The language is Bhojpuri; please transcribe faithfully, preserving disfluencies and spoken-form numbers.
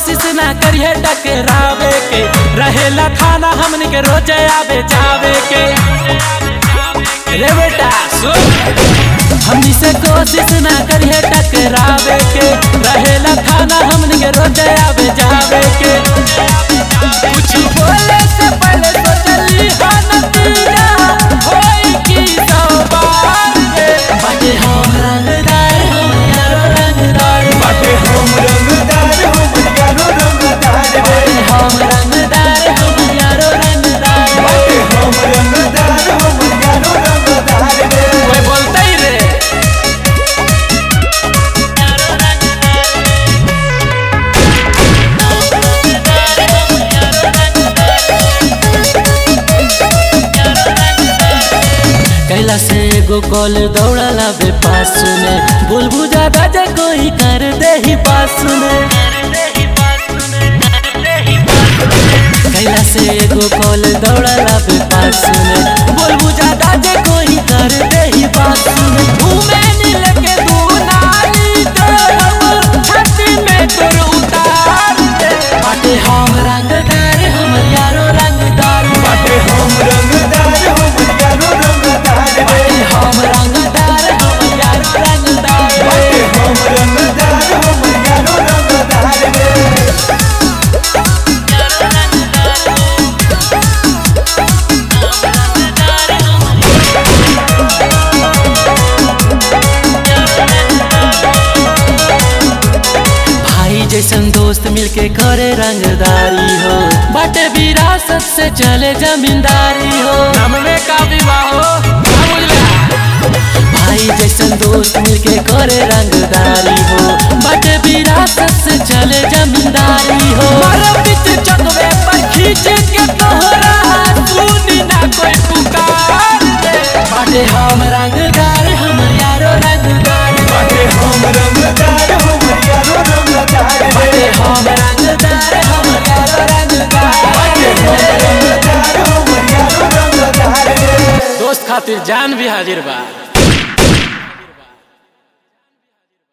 कोशिश ना करिए टकरावे के, रहेला थाना हमन के रोज आवे जावे के। रे बेटा सुन, हमनी से कोशिश ना करिए टकरावे के, रहेला थाना हमन के रोज आवे जावे के। कुछ बोले से पहले तो चली हनतिया होई की सवार रे। बाटे हम रंगदार हम यारो रंगदार, बाटे हम रंगदार हम यारो रंगदार, बाटे हम रंगदार हम यारो रंगदार, बाटे हम रंगदार हम यारो रंगदार रे। कोई बोलते ही रे। कैला से एगो कॉल दौड़ाला बे पास में, भूल बुझा दादा कोई कर दे ही पास में। कैला से एगो कॉल दौड़ाला बे पास में, भूल बुझा दादा कोई कर दे ही पास में। घूमे नील के दू नाली तोड़ छाती में तोड़ उतार दे। बाटे हम रंगदार हम यारो रंगदार, बाटे हम रंगदार हम यारो रंगदार रे। बाटे हम रंगदार हम यारो रंगदार, बाटे हम रंगदार हम यारो रंगदार रे। भाई जैसन दोस्त मिलके करे रंगदारी हो, बाटे विरासत से चले जमींदारी हो। नाम में का विवाह हो भाई जैसन दोस्त मिलके करे रंगदारी हो, बाटे विरासत से चले जमींदारी हो। मारो बीच चकवे पर खींच के तोहरा सुनी ना कोई पुकार दे। बाटे हम रंगदार हम यारो रंगदार, बाटे हम रंगदार हम यारो रंगदार रे। बाटे हम रंगदार हम यारो रंगदार, बाटे हम रंगदार हम यारो रंगदार रे। दोस्त खातिर जान भी हाजिर बा।